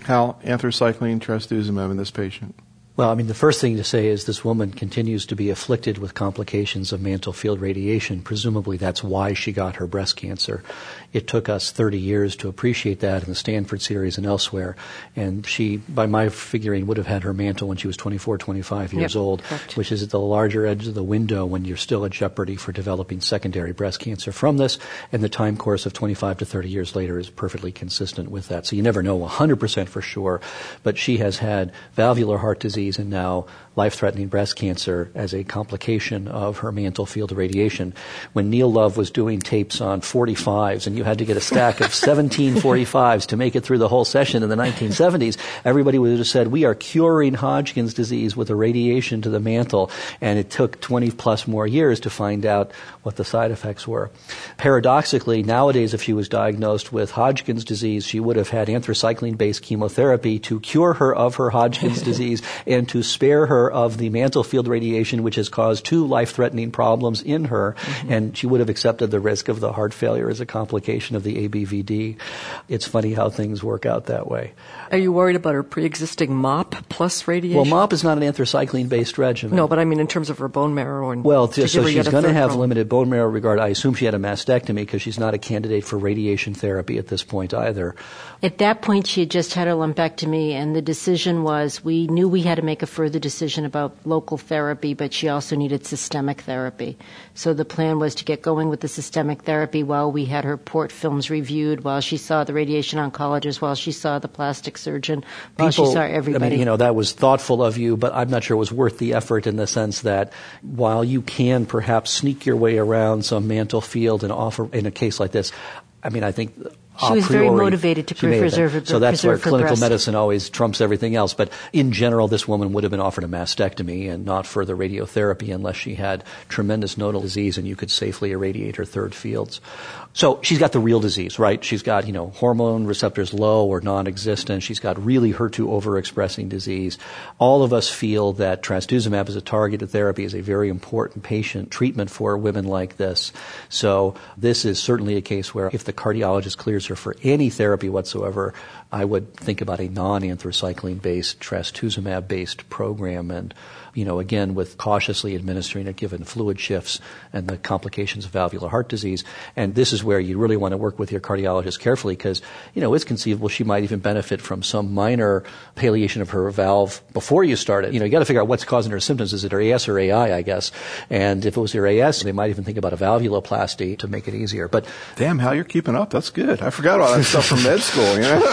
Hal, anthracycline, trastuzumab in this patient. Well, I mean, the first thing to say is this woman continues to be afflicted with complications of mantle field radiation. Presumably that's why she got her breast cancer. It took us 30 years to appreciate that in the Stanford series and elsewhere. And she, by my figuring, would have had her mantle when she was 24, 25 years old, correct. Which is at the larger edge of the window when you're still at jeopardy for developing secondary breast cancer from this. And the time course of 25 to 30 years later is perfectly consistent with that. So you never know 100% for sure. But she has had valvular heart disease and now life-threatening breast cancer as a complication of her mantle field radiation. When Neil Love was doing tapes on 45s and you had to get a stack of 17 45s to make it through the whole session in the 1970s, everybody would have said, we are curing Hodgkin's disease with a radiation to the mantle, and it took 20 plus more years to find out what the side effects were. Paradoxically, nowadays if she was diagnosed with Hodgkin's disease, she would have had anthracycline-based chemotherapy to cure her of her Hodgkin's disease and to spare her of the mantle field radiation, which has caused 2 life-threatening problems in her, and she would have accepted the risk of the heart failure as a complication of the ABVD. It's funny how things work out that way. Are you worried about her pre-existing MOP plus radiation? Well, MOP is not an anthracycline-based regimen. No, but I mean in terms of her bone marrow. And well, so she's going to have problem. limited bone marrow regard. I assume she had a mastectomy because she's not a candidate for radiation therapy at this point either. At that point, she had just had a lumpectomy, and the decision was we knew we had to make a further decision about local therapy, but she also needed systemic therapy. So the plan was to get going with the systemic therapy while we had her port films reviewed, while she saw the radiation oncologist, while she saw the plastic surgeon, while she saw everybody. I mean, that was thoughtful of you, but I'm not sure it was worth the effort in the sense that while you can perhaps sneak your way around some mantle field and offer in a case like this, I mean, I think she was very motivated to preserve her breast. So that's where clinical medicine always trumps everything else. But in general, this woman would have been offered a mastectomy and not further radiotherapy unless she had tremendous nodal disease and you could safely irradiate her third fields. So she's got the real disease, right? She's got, hormone receptors low or non-existent. She's got really HER2 overexpressing disease. All of us feel that trastuzumab as a targeted therapy is a very important patient treatment for women like this. So this is certainly a case where if the cardiologist clears her for any therapy whatsoever, I would think about a non-anthracycline-based, trastuzumab-based program and, again, with cautiously administering it given fluid shifts and the complications of valvular heart disease. And this is where you really want to work with your cardiologist carefully because, it's conceivable she might even benefit from some minor palliation of her valve before you start it. You got to figure out what's causing her symptoms. Is it her AS or AI, I guess? And if it was her AS, they might even think about a valvuloplasty to make it easier. But damn, Hal, you're keeping up. That's good. I forgot all that stuff from med school,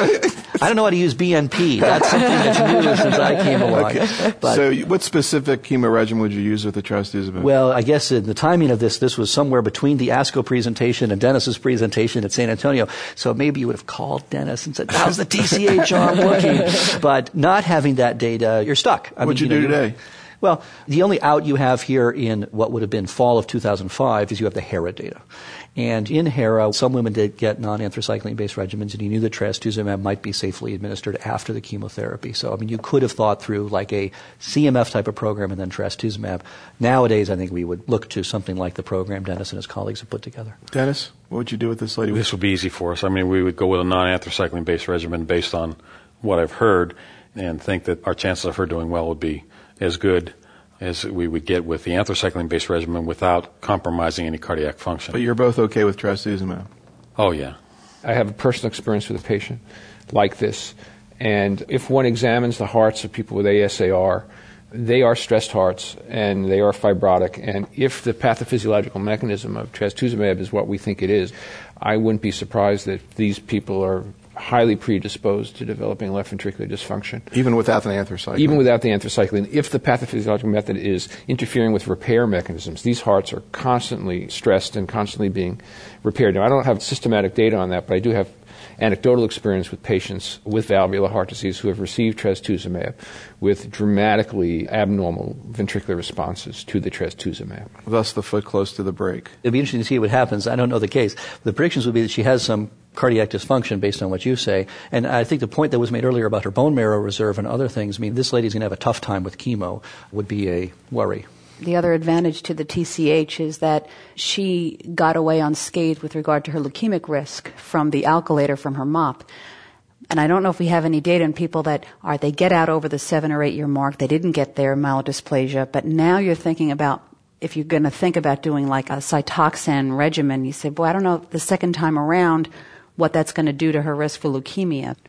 I don't know how to use BNP. That's something that's new since I came along. Okay. But, so what specific chemo regimen would you use with the trastuzumab? Well, I guess in the timing of this was somewhere between the ASCO presentation and Dennis's presentation at San Antonio. So maybe you would have called Dennis and said, how's the TCH arm looking? But not having that data, you're stuck. What'd you do today? Well, the only out you have here in what would have been fall of 2005 is you have the HERA data. And in HERA, some women did get non-anthracycline-based regimens, and you knew that trastuzumab might be safely administered after the chemotherapy. So, you could have thought through like a CMF type of program and then trastuzumab. Nowadays, I think we would look to something like the program Dennis and his colleagues have put together. Dennis, what would you do with this lady? This would be easy for us. We would go with a non-anthracycline-based regimen based on what I've heard and think that our chances of her doing well would be as good as we would get with the anthracycline-based regimen without compromising any cardiac function. But you're both okay with trastuzumab? Oh, yeah. I have a personal experience with a patient like this, and if one examines the hearts of people with ASAR, they are stressed hearts and they are fibrotic, and if the pathophysiological mechanism of trastuzumab is what we think it is, I wouldn't be surprised that these people are highly predisposed to developing left ventricular dysfunction. Even without the anthracycline? Even without the anthracycline. If the pathophysiological method is interfering with repair mechanisms, these hearts are constantly stressed and constantly being repaired. Now, I don't have systematic data on that, but I do have anecdotal experience with patients with valvular heart disease who have received trastuzumab with dramatically abnormal ventricular responses to the trastuzumab. Thus the foot close to the brake. It'd be interesting to see what happens. I don't know the case. The predictions would be that she has some cardiac dysfunction based on what you say. And I think the point that was made earlier about her bone marrow reserve and other things, this lady's going to have a tough time with chemo, would be a worry. The other advantage to the TCH is that she got away unscathed with regard to her leukemic risk from the alkylator from her MOP. And I don't know if we have any data on people that they get out over the 7 or 8 year mark, they didn't get their myelodysplasia, but now you're thinking about, if you're going to think about doing like a Cytoxan regimen, you say, boy, I don't know the second time around what that's going to do to her risk for leukemia.